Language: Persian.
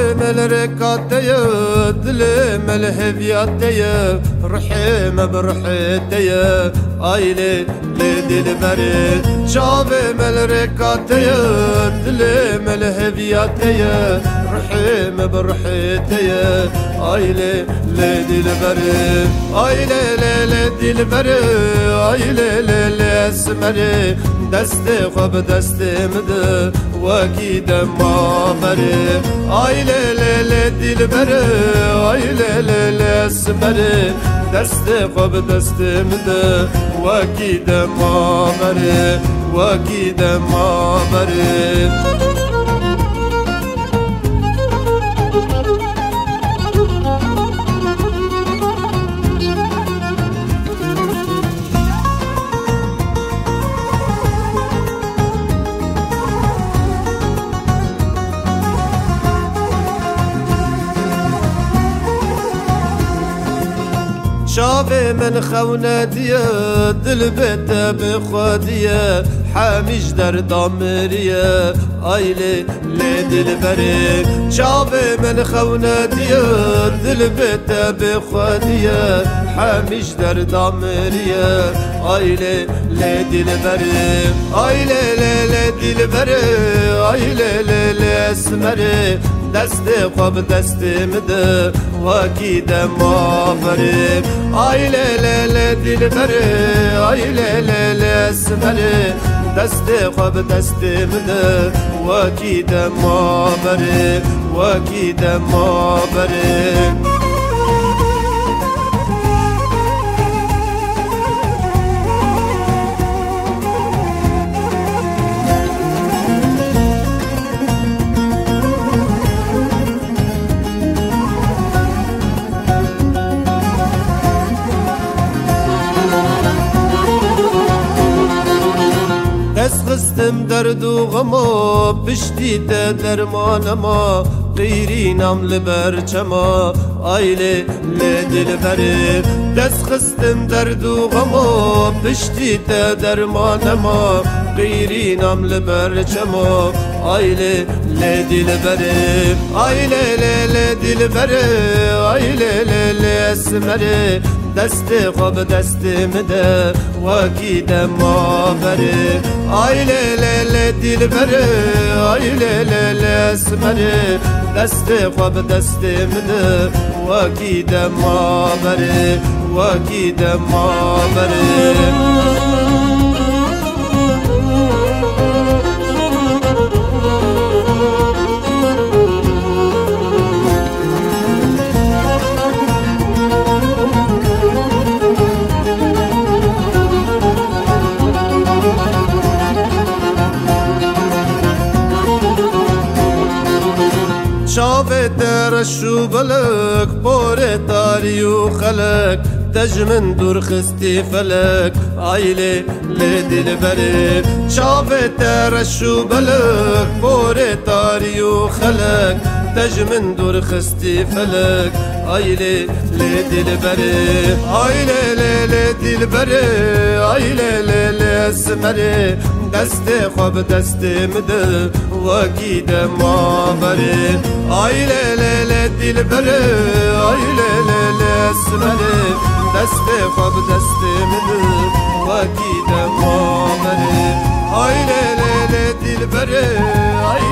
مل ركاتي دل مل هفياتي روحي ما بروحتي ايلي لدل بري شافي مل ركاتي دل مل هفياتي روحي ما بروحتي ايلي لدل بري ايلي لدل بري ايلي لسمري دستي خوب دستي مد واكيد ما بري ايلي دل بري ايلي لسمري دستي خوب دستي مد واكيد ما بري واكيد ما بري شافي من خوناتي دل بيت بخواتي حاميش در دامرية ايلي لدل بري شافي من خوناتي دل بيت بخواتي حاميش در دامرية ايلي لدل بري ايلي لدل بري ايلي لسمري دستي خوب دستي مد واكيد ما بري ايلي دل بري ايلي لسمري دستي خوب دستي مد واكيد ما بري واكيد ما بري خستم درد و غما پشتی درمانما غیری نام لبرچما آیله لدل بره دست خستم درد و غما پشتی درمانما غیری نام لبرچما آیله لدل بره آیله لدل بره آیله لسمره دستي خوب دستي مده واكيد ما بري ايلي دل بري ايلي لسمري دستي خوب دستي مده واكيد ما بري واكيد ما بري شافي ترشو بلك بوري تاريو خلق تجمن دور خستي فلك عيلي لدل بري شافي ترشو بلك بوري تاريو خلق تجمن دور خستي فلك عيلي لدل بري عيلي لدل بري عيلي لسمري دستي خوب دستي مد واكيد ما بري ايلي دل بري ايلي لسمري دستي خوب دستي مد واكيد ما بري ايلي دل بري